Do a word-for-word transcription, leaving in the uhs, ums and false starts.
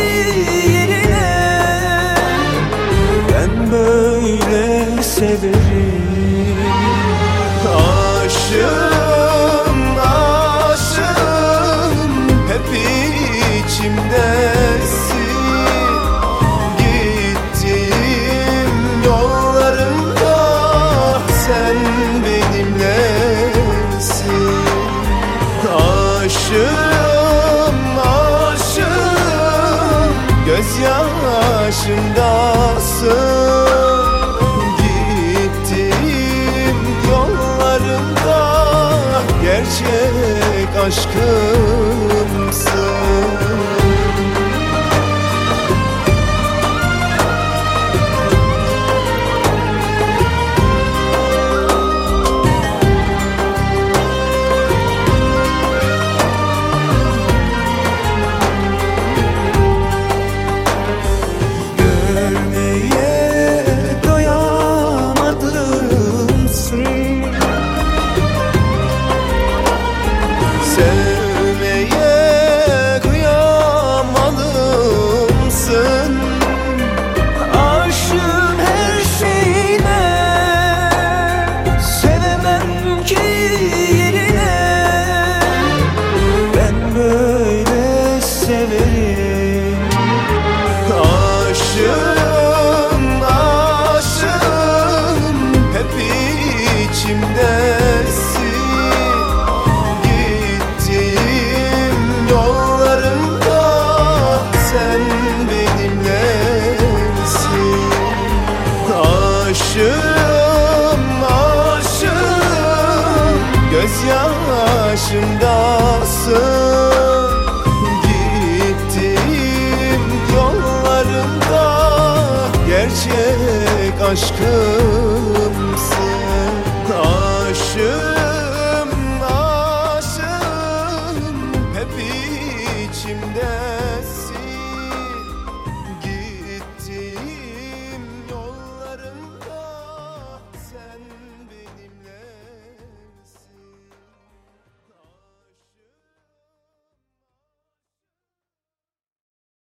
yerine. Ben böyle severim. Aşığım, aşığım, hep içimdesin. Gittiğim yollarımda sen benimlesin. Aşığım, aşığım, gözyaşımdasın. Gittiğim yollarımda gerçek aşkımsın. Sevmeye kıyamalımsın. Aşığım her şeyine, sevemem ki yerine. Ben böyle severim. Aşığım, aşığım, hep içimdesin. Gittiğim yollarımda sen benimlesin. Aşığım, aşığım, gözyaşımdasın. Gittiğim yollarımda gerçek aşkım.